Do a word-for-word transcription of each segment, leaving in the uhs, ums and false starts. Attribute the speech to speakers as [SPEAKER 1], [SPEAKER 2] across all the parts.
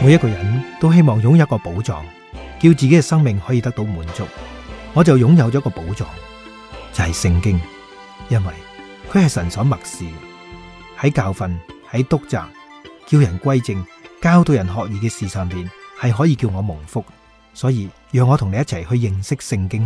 [SPEAKER 1] 每一個人都希望擁有一個寶藏，叫自己嘅生命可以得到滿足。我就擁有咗個寶藏，就係聖經，因為佢係神所默示，喺教訓、喺督責、叫人歸正、教導人學義嘅事上邊，係可以叫我蒙福。所以讓我同你一齊去認識聖經。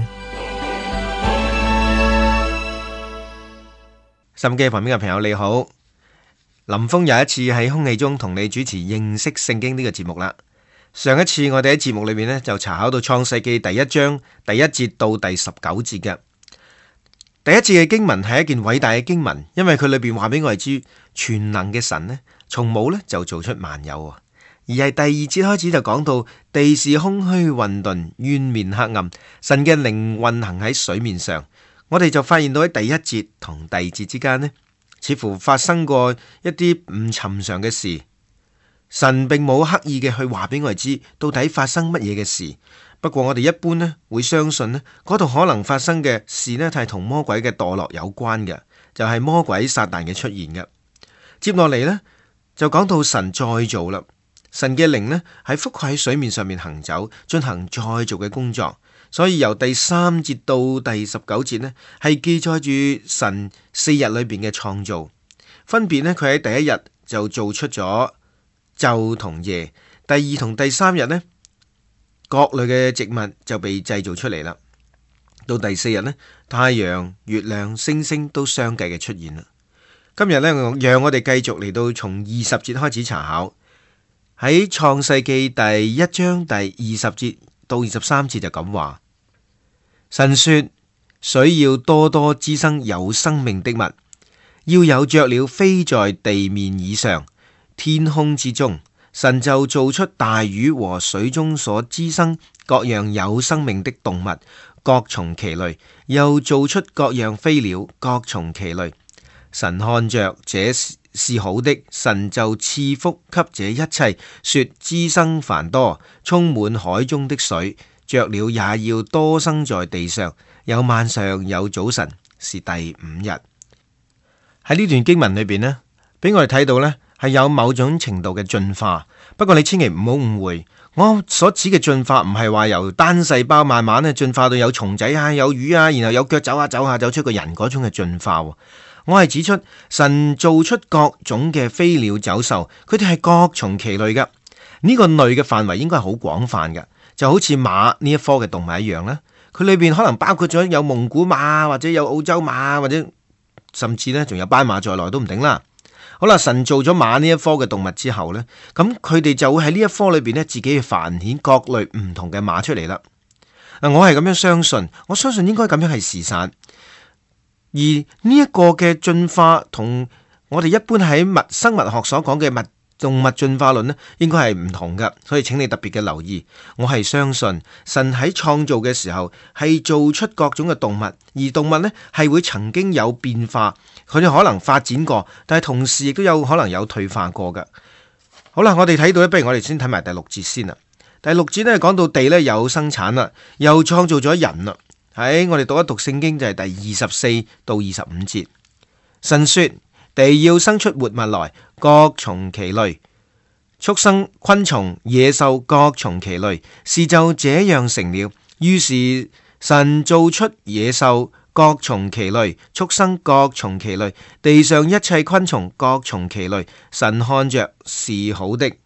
[SPEAKER 2] 收音機旁邊嘅朋友你好，林峰又一次喺空氣中同你主持認識聖經呢個節目啦。上一次我哋喺節目裏面呢，就查考到創世記第一章第一節到第十九節嘅。第一節嘅經文係一件偉大嘅經文，因為佢裏邊話俾我哋知，全能嘅神呢，從冇呢就做出萬有。而係第二節開始就講到地是空虛混沌，淵面黑暗，神嘅靈運行喺水面上。我哋就發現到喺第一節同第二節之間呢，似乎發生過一啲唔尋常嘅事。神並冇刻意嘅去話俾我哋知到底發生乜嘢嘅事。不過我哋一般呢會相信呢嗰度可能發生嘅事呢係同魔鬼嘅墮落有關嘅，就係魔鬼撒旦嘅出現嘅。接落嚟呢就講到神再造啦。神嘅靈呢係覆蓋喺水面上面行走，進行再造嘅工作。所以由第三節到第十九節呢，係記載住神四日裏邊嘅創造。分別呢，佢喺第一日就做出咗晝同夜，第二同第三日呢，各類嘅植物就被製造出嚟啦。到第四日呢，太陽、月亮、星星都相繼嘅出現啦。今日呢，讓我哋繼續嚟到從二十節開始查考。喺創世記第一章第二十節到二十三節就咁話：神說，水要多多滋生有生命的物，要有雀鳥飛在地面以上，天空之中。神就做出大魚和水中所滋生各樣有生命的動物，各從其類，又做出各樣飛鳥，各從其類。神看着這是好的，神就賜福給這一切，說滋生繁多，充滿海中的水，雀鳥也要多生在地上。有晚上，有早晨，是第五日。喺呢段經文裏邊呢，俾我哋睇到呢係有某種程度嘅進化。不過你千祈唔好誤會，我所指嘅進化唔係話由單細胞慢慢咧進化到有蟲仔啊、有魚啊，然後有腳走下走下走出個人嗰種嘅進化。我係指出神做出各種嘅飛鳥走獸，佢哋係各從其類噶。呢個類嘅範圍應該係好廣泛嘅，就好似馬呢一科嘅動物一樣啦。佢裏邊可能包括咗有蒙古馬，或者有澳洲馬，或者甚至呢仲有斑馬在內都唔定啦。好啦，神做咗馬呢一科嘅動物之後呢，咁佢哋就會喺呢一科裏邊呢自己去繁衍各類唔同嘅馬出嚟啦。嗱，我係咁樣相信，我相信應該咁樣係事實。而呢一個嘅進化同我哋一般喺物生物學所講嘅物動物進化論呢，應該係唔同噶，所以請你特別嘅留意。我係相信神喺創造嘅時候係做出各種嘅動物，而動物呢係會曾經有變化，佢哋可能發展過，但係同時亦都有可能有退化過噶。好啦，我哋睇到咧，不如我哋先睇埋第六節先啦。第六節呢講到地呢有生產啦，又創造咗人啦。喺我哋讀一讀聖經就係第二十四到二十五節。神說，地要生出活物來，各從其類，畜生、昆蟲、野獸各從其類，事就這樣成了。於是神造出野獸各從其類，畜生各從其類，地上一切昆蟲各從其類。神看着是好的。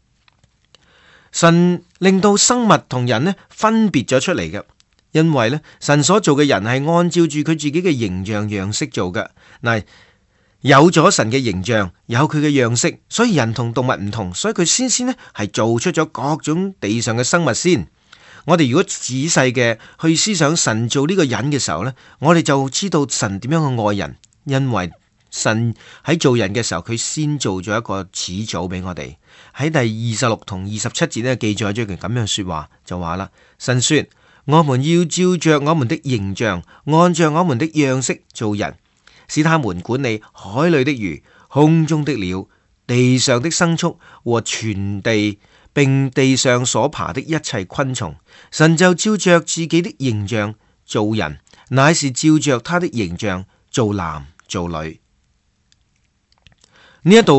[SPEAKER 2] 神令到生物同人呢分別咗出嚟嘅。因為咧，神所做嘅人係按照住佢自己嘅形象樣式做嘅。嗱，有咗神嘅形象，有佢嘅樣式，所以人同動物唔同，所以佢先先咧係做出咗各種地上嘅生物先。我哋如果仔細嘅去思想神做呢個人嘅時候呢，我哋就知道神點樣去愛人。因為神喺做人嘅時候，佢先做咗一個始祖俾我哋。喺第二十六同二十七節呢，記載咗一句咁樣說話，就話啦，神說。我們要照着我們的形象，按照我們的樣式做人，使他們管理海裏的魚、空中的鳥、地上的牲畜和全地，並地上所爬的一切昆蟲。神就照着自己的形象做人，乃是照着他的形象做男做女。呢一度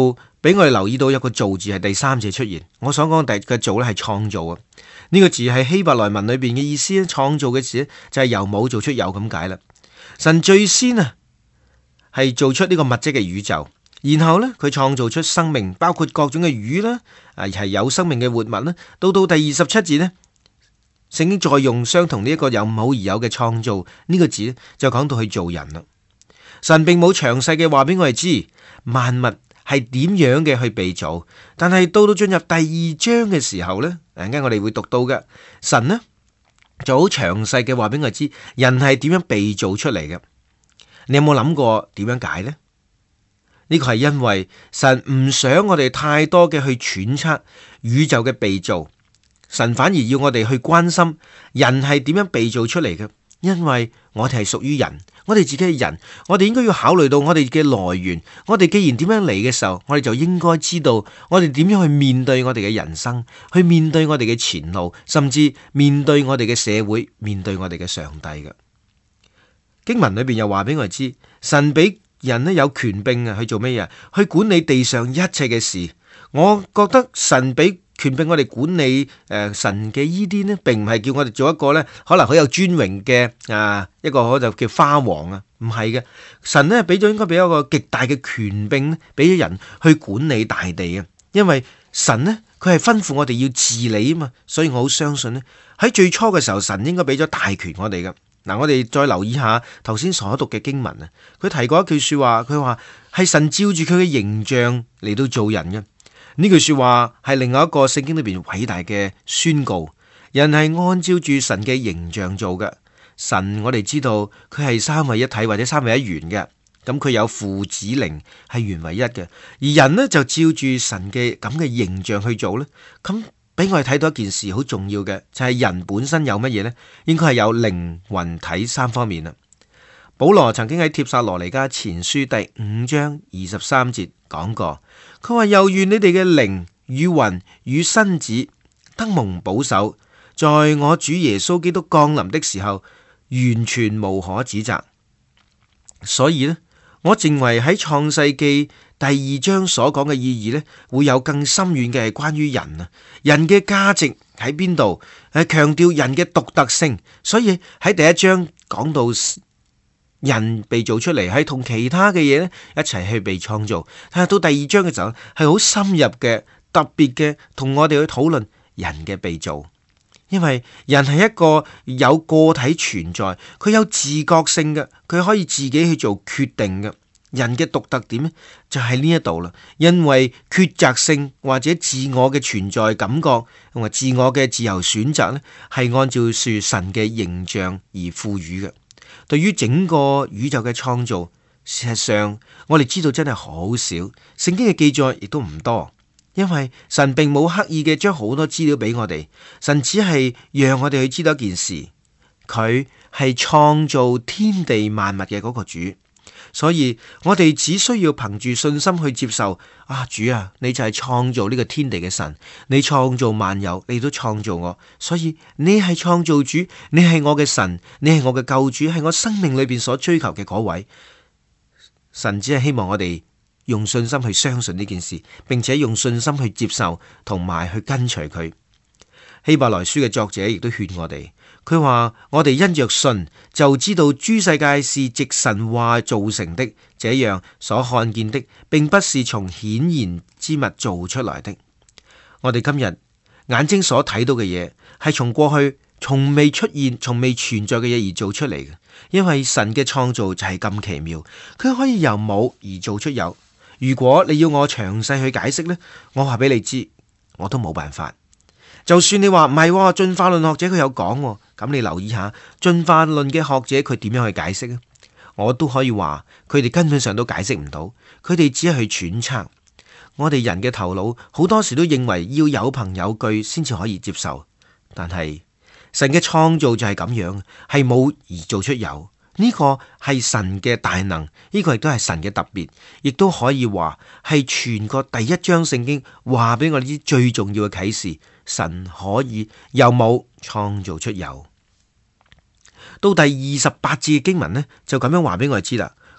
[SPEAKER 2] 俾我哋留意到有個造字係第三次出現。我所講第嘅造咧係創造啊，呢、這個字係希伯來文裏邊嘅意思咧，創造嘅字就係由冇做出有咁解啦。神最先啊係做出呢個物質嘅宇宙，然後呢，佢創造出生命，包括各種嘅魚啦，啊係有生命嘅活物啦。到到第二十七節呢，聖經再用相同呢一個由冇而有嘅創造呢、這個字咧，就講到去做人啦。神並冇詳細嘅話俾我哋知萬物係點樣嘅去被造，但係到到進入第二章嘅時候呢，陣間我哋會讀到嘅，神呢就好詳細嘅話俾我哋知人係點樣被造出嚟嘅。你有冇諗過點樣解呢？呢個係因為神唔想我哋太多嘅去揣測宇宙嘅被造，神反而要我哋去關心人係點樣被造出嚟嘅。因為我哋係屬於人，我哋自己係人，我哋應該要考慮到我哋嘅來源。我哋既然點樣嚟嘅時候，我哋就應該知道我哋點樣去面對我哋嘅人生，去面對我哋嘅前路，甚至面對我哋嘅社會，面對我哋嘅上帝嘅。經文裏邊又話俾我哋知，神俾人咧有權柄啊，去做咩嘢？去管理地上一切嘅事。我覺得神俾權柄我哋管理誒、呃、神嘅伊甸呢，並唔係叫我哋做一個咧可能好有尊榮嘅啊一個可就叫花王啊，唔係嘅。神呢俾咗應該俾一個極大嘅權柄咧，俾咗人去管理大地啊。因為神呢，佢係吩咐我哋要治理啊嘛，所以我好相信呢，喺最初嘅時候，神應該俾咗大權我哋嘅。嗱，我哋再留意下頭先所讀嘅經文啊，佢提過一句說話，佢話係神照住佢嘅形象嚟到做人嘅。呢句說話係另外一個聖經裏邊偉大嘅宣告，人係按照住神嘅形象做嘅。神我哋知道佢係三位一體或者三位一元嘅，咁佢有父子靈係原為一嘅，而人呢，就照住神嘅咁嘅形象去做呢。咁俾我哋睇到一件事好重要嘅，就係人本身有乜嘢呢？應該係有靈魂體三方面啦。保羅曾經喺帖撒羅尼迦前書第五章二十三節講過，佢話又願你哋嘅靈與魂與身子得蒙保守，在我主耶穌基督降臨的時候，完全無可指責。所以呢，我認為喺創世記第二章所講嘅意義呢，會有更深遠嘅係關於人啊，人嘅價值喺邊度？係強調人嘅獨特性。所以喺第一章講到人被造出嚟，係同其他嘅嘢呢一齊去被創造。但係到第二章嘅時候，係好深入嘅、特別嘅，同我哋去討論人嘅被造。因為人係一個有個體存在，佢有自覺性嘅，佢可以自己去做決定嘅。人嘅獨特點呢，就喺呢一度啦。因為抉擇性或者自我嘅存在感覺同埋自我嘅自由選擇呢，係按照住神嘅形象而賦予嘅。對於整個宇宙嘅創造，事實上我哋知道真係好少，聖經嘅記載亦都唔多，因為神並冇刻意嘅將好多資料俾我哋，神只係讓我哋去知道一件事，佢係創造天地萬物嘅嗰個主。所以我哋只需要憑住信心去接受啊，主啊，你就係創造呢個天地嘅神，你創造萬有，你都創造我，所以你係創造主，你係我嘅神，你係我嘅救主，係我生命裏邊所追求嘅嗰位。神只係希望我哋用信心去相信呢件事，並且用信心去接受同埋去跟隨佢。希伯來書嘅作者亦都勸我哋，佢話我哋因着信就知道諸世界是藉神話造成的，這樣所看見的並不是從顯然之物做出來的。我哋今日眼睛所睇到嘅嘢係從過去從未出現、從未存在嘅嘢而做出嚟嘅，因為神嘅創造就係咁奇妙，佢可以由冇而做出有。如果你要我詳細去解釋呢，我話俾你知，我都冇辦法。就算你話唔係，進化論學者佢有講，咁你留意下進化論嘅學者佢點樣去解釋啊？我都可以話佢哋根本上都解釋唔到，佢哋只係去揣測。我哋人嘅頭腦好多時都認為要有憑有據先至可以接受，但係神嘅創造就係咁樣，係冇而做出有。呢個係神嘅大能，呢個亦都係神嘅特別，亦都可以話係全個第一章聖經話俾我哋知最重要嘅啟示。神可以由冇創造出有。到第二十八節嘅經文呢，就咁樣話俾我哋知啦。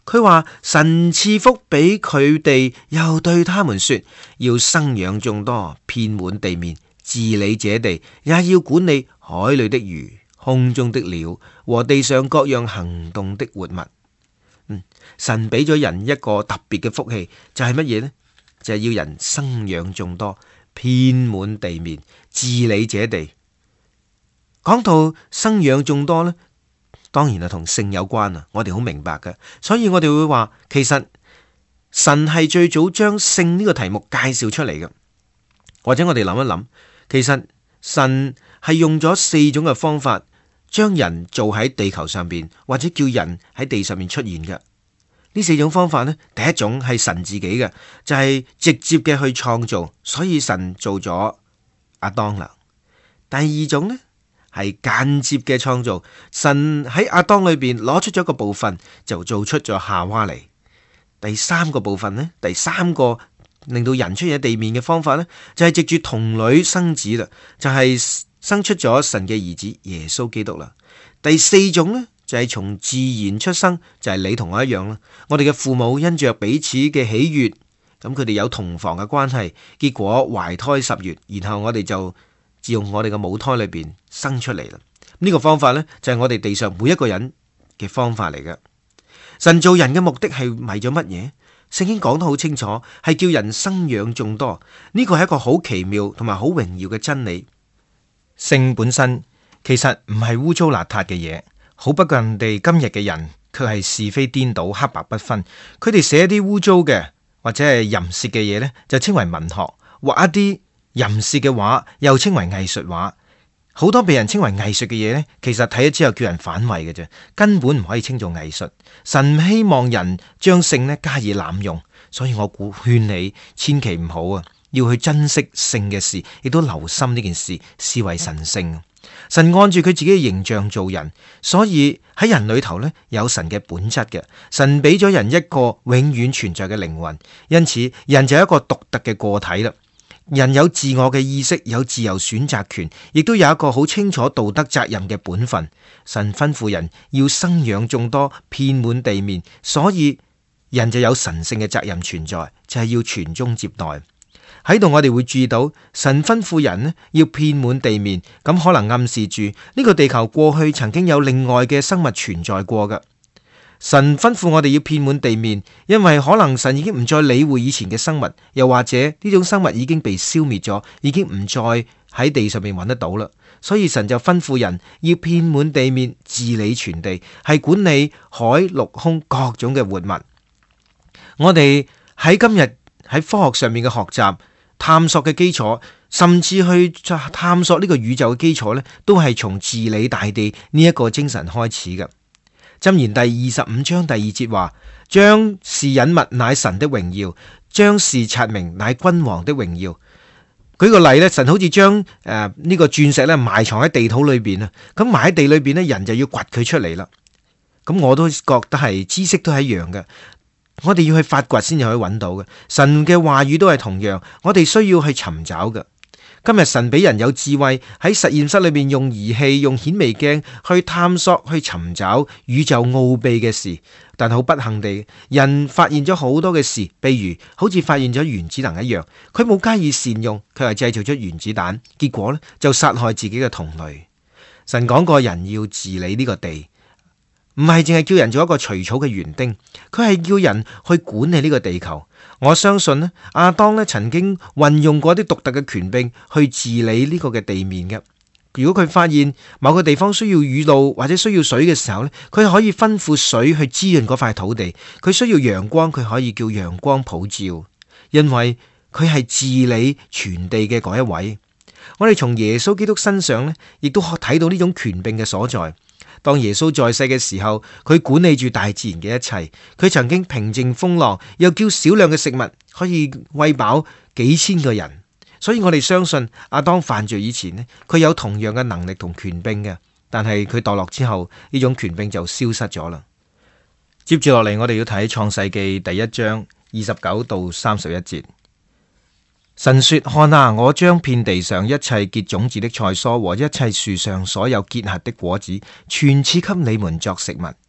[SPEAKER 2] 佢話神賜福俾佢哋，又對他們說，要生養眾多，遍滿地面，治理這地，也要管理海裏的魚、空中的鳥和地上各樣行動的活物。嗯，神俾咗人一個特別嘅福氣，就係乜嘢呢？就係要人生養眾多，遍滿地面，治理這地。講到生養眾多呢，當然係同性有關啊！我哋好明白嘅，所以我哋會話，其實神係最早將性呢個題目介紹出嚟嘅。或者我哋諗一諗，其實神係用咗四種嘅方法，將人做喺地球上邊，或者叫人喺地上面出現嘅。呢四種方法呢，第一種係神自己嘅，就係直接嘅去創造，所以神做咗亞當啦。第二種呢，係間接嘅創造，神喺亞當裏邊攞出咗一個部分，就做出咗夏娃嚟。第三個部分呢，第三個令到人出現喺地面嘅方法呢，就係藉住童女生子啦，就係生出咗神嘅兒子耶穌基督啦。第四種呢，就係從自然出生，就係你同我一樣啦。我哋嘅父母因着彼此嘅喜悅，咁佢哋有同房嘅關係，結果懷胎十月，然後我哋就自用我哋嘅母胎裏邊生出嚟啦。呢個方法呢，就係我哋地上每一個人嘅方法嚟嘅。神造人嘅目的係為咗乜嘢？聖經講得好清楚，係叫人生養眾多。呢個係一個好奇妙同埋好榮耀嘅真理。性本身其實唔係污糟邋遢嘅嘢，好不過人哋今日嘅人卻係是非顛倒、黑白不分。佢哋寫啲污糟嘅或者係淫褻嘅嘢呢，就稱為文學；畫一啲淫褻嘅畫，又稱為藝術畫。好多被人稱為藝術嘅嘢呢，其實睇咗之後叫人反胃嘅啫，根本唔可以稱做藝術。神唔希望人將性呢加以濫用，所以我鼓勸你千祈唔好啊，要去珍惜性嘅事，亦都留心呢件事，視為神聖。神按住佢自己嘅形象做人，所以喺人裏頭呢，有神嘅本質嘅。神俾咗人一個永遠存在嘅靈魂，因此人就係一個獨特嘅個體啦。人有自我嘅意識，有自由選擇權，亦都有一個好清楚道德責任嘅本分。神吩咐人要生養眾多，遍滿地面，所以人就有神聖嘅責任存在，就係要傳宗接代。喺度我哋會注意到，神吩咐人呢要遍滿地面，咁可能暗示住呢個地球過去曾經有另外嘅生物存在過㗎。神吩咐我哋要遍滿地面，因為可能神已經唔再理會以前嘅生物，又或者呢種生物已經被消滅咗，已經唔再喺地上面揾得到啦。所以神就吩咐人要遍滿地面，治理全地，係管理海陸空各種嘅活物。我哋喺今日喺科學上面嘅學習探索嘅基礎，甚至去探索呢個宇宙嘅基礎呢，都係從治理大地呢一個精神開始嘅。箴言第二十五章第二節話：將事隱密乃神的榮耀，將事察明乃君王的榮耀。舉個例咧，神好似將誒呢個鑽石咧埋藏喺地土裏邊啊，咁埋喺地裏邊咧，人就要掘佢出嚟啦。咁我都覺得係知識都係一樣嘅，我哋要去發掘先至可以揾到嘅。神嘅話語都係同樣，我哋需要去尋找嘅。今日神俾人有智慧，喺實驗室裏邊用儀器、用顯微鏡去探索、去尋找宇宙奧秘嘅事，但好不幸地，人發現咗好多嘅事，譬如好似發現咗原子能一樣，佢冇加以善用，佢係製造出原子彈，結果呢就殺害自己嘅同類。神講過人要治理呢個地，唔係淨係叫人做一個除草嘅園丁，佢係叫人去管理呢個地球。我相信呢，亞當呢曾經運用過啲獨特嘅權柄去治理呢個嘅地面嘅。如果佢發現某個地方需要雨露或者需要水嘅時候呢，佢可以吩咐水去滋潤嗰塊土地。佢需要陽光，佢可以叫陽光普照，因為佢係治理全地嘅嗰一位。我哋從耶穌基督身上呢，亦都可睇到呢種權柄嘅所在。當耶穌在世嘅時候，佢管理住大自然嘅一切，佢曾經平靜風浪，又叫少量嘅食物可以餵飽幾千個人。所以我哋相信亞當犯罪以前呢，佢有同樣嘅能力同權柄嘅，但係佢墮落之後，呢種權柄就消失咗啦。接住落嚟，我哋要睇創世記第一章二十九到三十一節。神說：看啊，我將遍地上一切結種子的菜蔬和一切樹上所有結核的果子，全賜給你們作食物。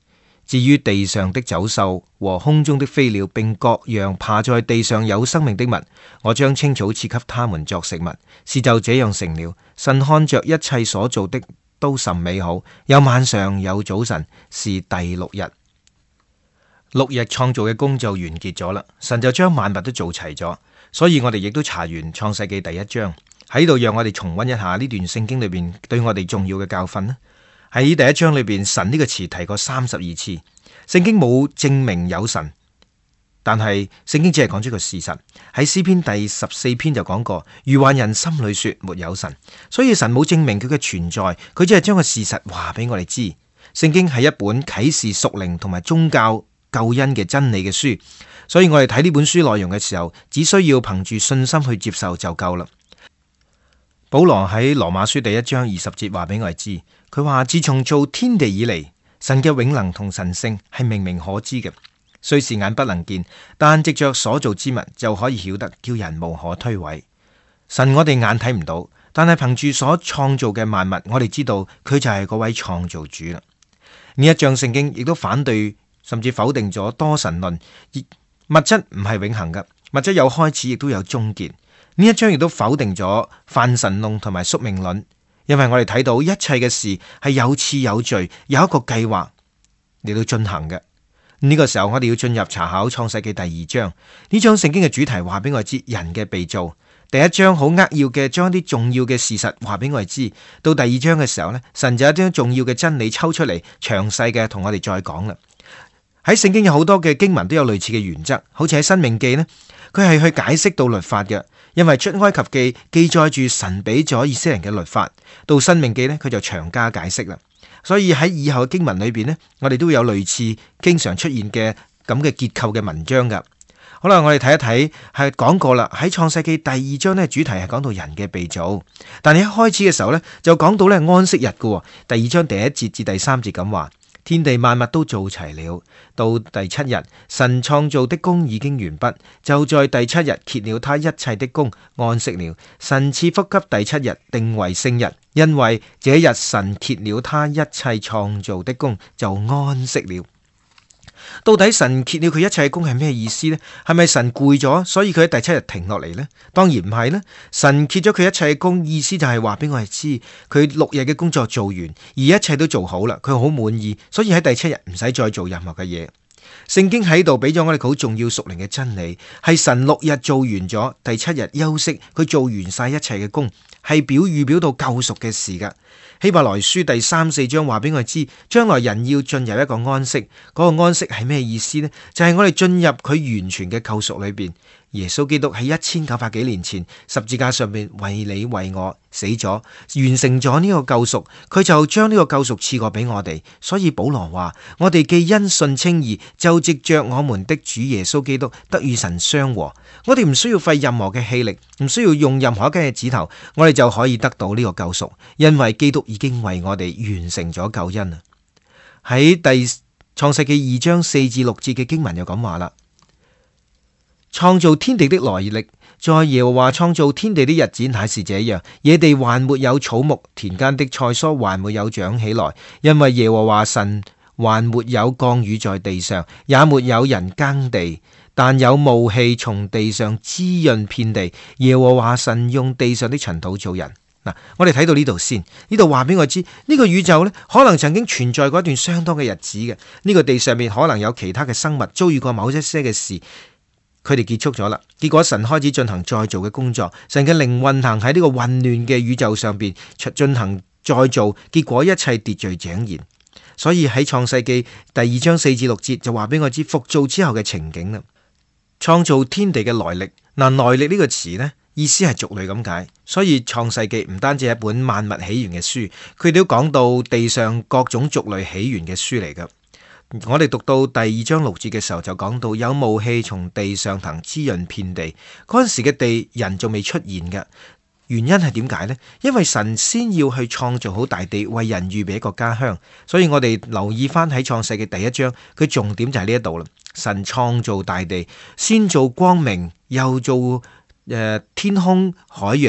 [SPEAKER 2] 至於地上的走獸和空中的飛鳥，並各樣爬在地上有生命的物，我將青草賜給他們作食物。事就這樣成了。神看着一切所做的都甚美好，有晚上有早晨，是第六日。六日創造嘅工就完結咗啦，神就將萬物都做齊咗。所以我哋亦都查完創世記第一章，喺度讓我哋重溫一下呢段聖經裏邊對我哋重要嘅教訓啦。喺第一章裏邊，神呢個詞提過三十二次，聖經冇證明有神，但係聖經只係講出個事實。喺詩篇第十四篇就講過，愚頑人心裏說沒有神，所以神冇證明佢嘅存在，佢只係將個事實話俾我哋知。聖經係一本啟示屬靈同埋宗教救恩嘅真理嘅書，所以我哋睇呢本書內容嘅時候，只需要憑住信心去接受就夠啦。保羅喺羅馬書第一章二十節話俾我哋知，佢話自從造天地以嚟，神嘅永能同神性係明明可知嘅，雖是眼不能見，但藉着所造之物就可以曉得，叫人無可推諉。神我哋眼睇唔到，但係憑住所創造嘅萬物，我哋知道佢就係嗰位創造主啦。呢一章聖經亦都反對甚至否定咗多神論，物質唔係永恆嘅，物質有開始亦都有終結。呢一章亦都否定咗泛神論同埋宿命論，因為我哋睇到一切嘅事係有次有序，有一個計劃嚟到進行嘅。呢、這個時候我哋要進入查考創世記第二章。呢章聖經嘅主題話俾我哋知人嘅被造。第一章好扼要嘅將啲重要嘅事實話俾我哋知，到第二章嘅時候呢，神就有啲重要嘅真理抽出嚟，詳細嘅同我哋再講啦。喺聖經有好多嘅經文都有類似嘅原則，好似喺申命記呢，佢係去解釋到律法嘅，因為出埃及記記載住神俾咗以色列人嘅律法，到申命記呢，佢就長加解釋啦。所以喺以後嘅經文裏邊呢，我哋都有類似經常出現嘅咁嘅結構嘅文章噶。好啦，我哋睇一睇，係講過啦，喺創世記第二章呢，主題係講到人嘅被造，但係一開始嘅時候呢，就講到呢安息日噶。第二章第一節至第三節咁話。天地萬物都做齊了，到第七日，神創造的工已經完畢，就在第七日歇了他一切的工，安息了。神賜福給第七日，定為聖日，因為這日神歇了他一切創造的工，就安息了。到底神歇了佢一切嘅工係咩意思呢？係咪神攰咗，所以佢喺第七日停落嚟呢？當然唔係呢。神歇咗佢一切嘅工，意思就係話俾我哋知，佢六日嘅工作做完，而一切都做好啦，佢好滿意，所以喺第七日唔使再做任何嘅嘢。聖經喺度俾咗我哋好重要屬靈嘅真理，係神六日做完咗，第七日休息，佢做完晒一切嘅工，係表預表到救贖嘅事噶。希伯來書第三四章話俾我哋知，將來人要進入一個安息，嗰、那個安息係咩意思呢？就係、是、我哋進入佢完全嘅救贖裏邊。耶穌基督喺一千九百幾年前十字架上面為你為我死咗，完成咗呢個救贖，佢就將呢個救贖賜過俾我哋。所以保羅話：我哋既因信稱義，就藉着我們的主耶穌基督得與神相和。我哋唔需要費任何嘅氣力，唔需要用任何一根嘅指頭，我哋就可以得到呢個救贖，因為基督已經為我哋完成咗救恩啊！喺第創世記二章四至六節嘅經文就咁話啦。創造天地的來歷，在耶和華創造天地的日子乃是這樣，野地還沒有草木，田間的菜蔬還沒有長起來，因為耶和華神還沒有降雨在地上，也沒有人耕地，但有霧氣從地上滋潤遍地。耶和華神用地上的塵土造人。嗱，我哋睇到呢度先，呢度話俾我知，呢、這個宇宙呢，可能曾經存在過一段相當嘅日子嘅，呢、這個地上面可能有其他嘅生物遭遇過某一些嘅事。佢哋結束咗啦，結果神開始進行再造嘅工作，神嘅靈運行喺呢個混亂嘅宇宙上邊進行再造，結果一切秩序井然。所以喺創世記第二章四至六節就話俾我知復造之後嘅情景啦。創造天地嘅來歷，嗱，來歷呢個詞呢，意思係族類咁解，所以創世記唔單止係一本萬物起源嘅書，佢哋都講到地上各種族類起源嘅書嚟噶。我哋讀到第二章六節嘅時候就講到有霧氣從地上騰滋潤遍地，嗰陣時嘅地人仲未出現嘅，原因係點解呢？因為神先要去創造好大地，為人預備一個家鄉，所以我哋留意翻喺創世嘅第一章，佢重點就係呢一度啦。神創造大地，先做光明，又做誒、呃、天空海洋，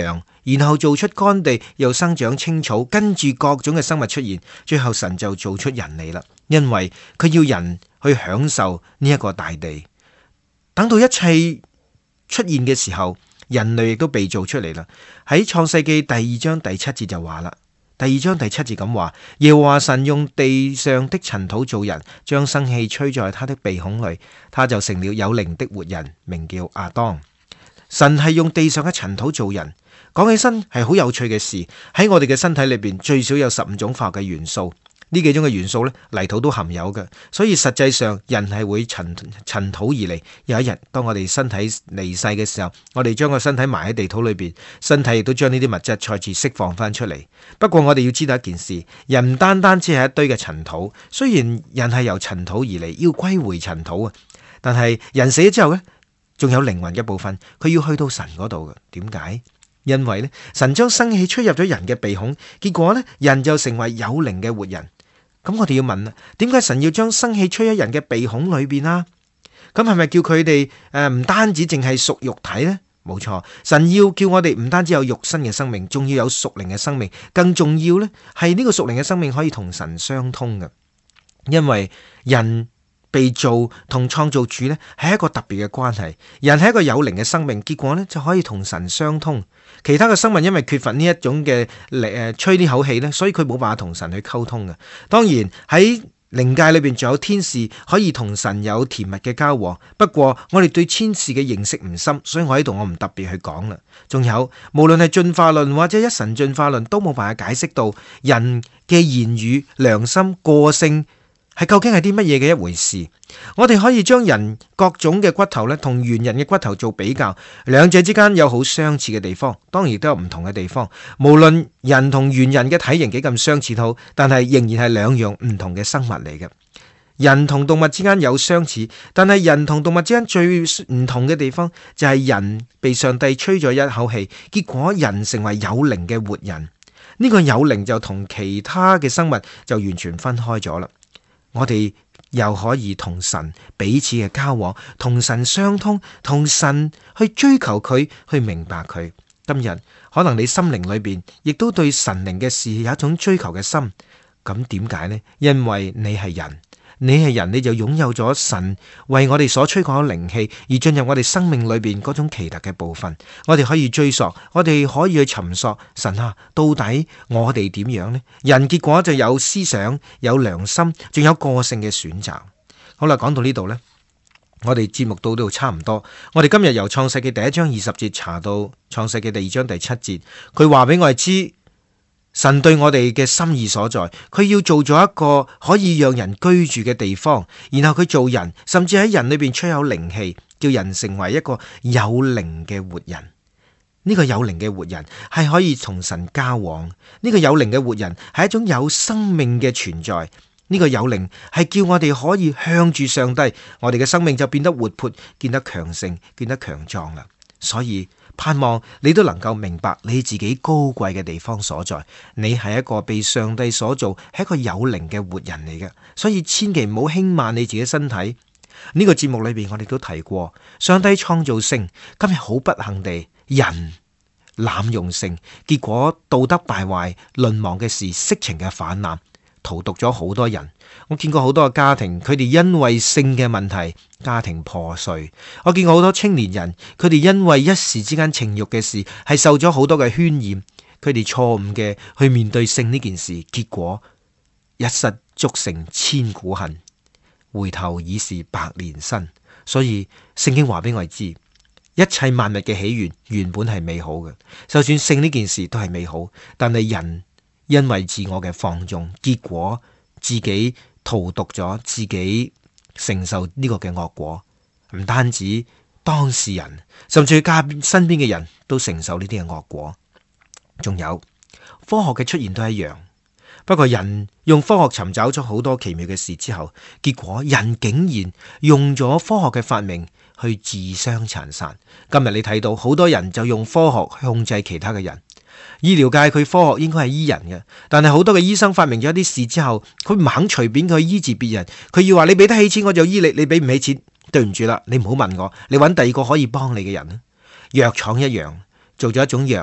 [SPEAKER 2] 然後做出乾地，又生長青草，跟住各種嘅生物出現，最後神就做出人嚟啦。因為佢要人去享受呢一個大地。等到一切出現嘅時候，人類亦都被造出嚟啦。喺創世記第二章第七節就話啦，第二章第七節咁話：耶和華神用地上的塵土造人，將生氣吹在他的鼻孔裏，他就成了有靈的活人，名叫亞當。神係用地上嘅塵土造人，講起身係好有趣嘅事。喺我哋嘅身體裏邊，最少有十五種化學嘅元素。呢幾種嘅元素呢，泥土都含有嘅，所以實際上人係會塵塵土而嚟。有一日，當我哋身體離世嘅時候，我哋將個身體埋喺地土裏邊，身體亦都將呢啲物質再次釋放翻出嚟。不過我哋要知道一件事，人唔單單只係一堆嘅塵土，雖然人係由塵土而嚟，要歸回塵土啊，但係人死咗之後呢，仲有靈魂嘅部分，佢要去到神嗰度嘅。點解？因為呢，神將生氣吹入咗人嘅鼻孔，結果呢，人就成為有靈嘅活人。咁我哋要問啦，點解神要將生氣吹喺人嘅鼻孔裏邊啊？咁係咪叫佢哋誒唔單止淨係屬肉體呢？冇錯，神要叫我哋唔單止有肉身嘅生命，仲要有屬靈嘅生命。更重要呢，係呢個屬靈嘅生命可以同神相通嘅。因為人被造同創造主呢係一個特別嘅關係，人係一個有靈嘅生命，結果呢就可以同神相通。其他嘅生物因為缺乏呢一種嘅誒吹呢口氣呢，所以佢冇辦法同神去溝通嘅。當然喺靈界裏邊仲有天使可以同神有甜蜜嘅交往，不過我哋對天使嘅認識唔深，所以我喺度我唔特別去講啦。仲有無論係進化論或者一神進化論，都冇辦法解釋到人嘅言語、良心、個性係究竟係啲乜嘢嘅一回事。我哋可以將人各種嘅骨頭咧同猿人嘅骨頭做比較，兩者之間有好相似嘅地方，當然亦都有唔同嘅地方。無論人同猿人嘅體型幾咁相似都好，但係仍然係兩樣唔同嘅生物嚟嘅。人同動物之間有相似，但係人同動物之間最唔同嘅地方就係人被上帝吹咗一口氣，結果人成為有靈嘅活人。呢個有靈就同其他嘅生物就完全分開咗啦。我哋又可以同神彼此嘅交往，同神相通，同神去追求佢，去明白佢。今日可能你心靈裏邊亦都對神靈嘅事有一種追求嘅心，咁點解呢？因為你係人，你係人，你就擁有咗神為我哋所吹過嘅靈氣，而進入我哋生命裏邊嗰種奇特嘅部分。我哋可以追溯，我哋可以去尋索神啊，到底我哋點樣呢？人結果就有思想、有良心，仲有個性嘅選擇。好啦，講到呢度呢，我哋節目到呢度差唔多。我哋今日由創世記第一章二十節查到創世記第二章第七節，佢話俾我哋知神對我哋嘅心意所在，佢要做咗一個可以讓人居住嘅地方，然後佢做人，甚至喺人裏邊吹有靈氣，叫人成為一個有靈嘅活人。呢個有靈嘅活人係可以同神交往，呢個有靈嘅活人係一種有生命嘅存在。呢個有靈係叫我哋可以向住上帝，我哋嘅生命就變得活潑，變得強盛，變得強壯啦。所以盼望你都能夠明白你自己高貴嘅地方所在，你係一個被上帝所造，係一個有靈嘅活人嚟嘅。所以千祈唔好輕慢你自己身體。呢個節目裏邊我哋都提過，上帝創造性，今日好不幸地人濫用性，結果道德敗壞、淪亡嘅事，色情嘅氾濫，荼毒咗好多人。我見過好多個家庭，佢哋因為性嘅問題，家庭破碎。我見過好多青年人，佢哋因為一時之間情欲嘅事，係受咗好多嘅渲染，佢哋錯誤嘅去面對性呢件事，結果一失足成千古恨，回頭已是百年身。所以聖經話俾我哋知，一切萬物嘅起源原本係美好嘅，就算性呢件事都係美好，但係人因為自我嘅放縱，結果自己荼毒咗自己，承受呢個嘅惡果。唔單止當事人，甚至佢家身邊嘅人都承受呢啲嘅惡果。仲有科學嘅出現都一樣，不過人用科學尋找咗好多奇妙嘅事之後，結果人竟然用咗科學嘅發明去自相殘殺。今日你睇到好多人就用科學去控制其他嘅人。醫療界佢科學應該係醫人嘅，但係好多嘅醫生發明咗一啲事之後，佢唔肯隨便去醫治別人，佢要話你俾得起錢我就醫你，你俾唔起錢，對唔住啦，你唔好問我，你揾第二個可以幫你嘅人。藥廠一樣做咗一種藥，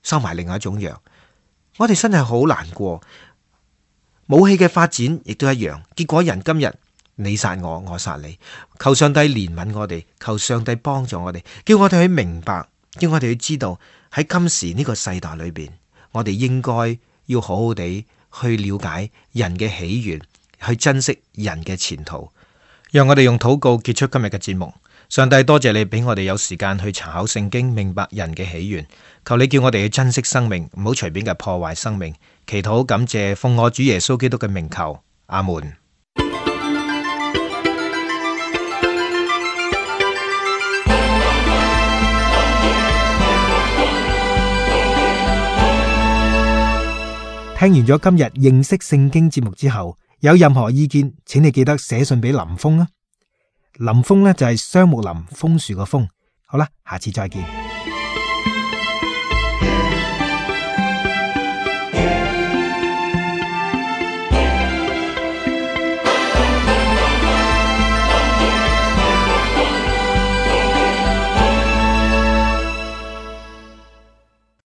[SPEAKER 2] 收埋另外一種羊。我哋真係好難過。武器嘅發展亦都一樣，結果人今日你殺我，我殺你。求上帝憐憫我哋，求上帝幫助我哋，叫我哋去明白，叫我哋去知道喺今時呢個世代裏邊，我哋應該要好好地去了解人嘅起源，去珍惜人嘅前途。讓我哋用禱告結束今日嘅節目。上帝，多謝你俾我哋有時間去查考聖經，明白人嘅起源。求你叫我哋去珍惜生命，唔好隨便嘅破壞生命。祈禱感謝，奉我主耶穌基督嘅名求，阿門。
[SPEAKER 1] 聽完咗今日認識聖經節目之後，有任何意見，請你記得寫信俾林峰啦。林峰呢就係雙木林楓樹個楓。好啦，下次再見。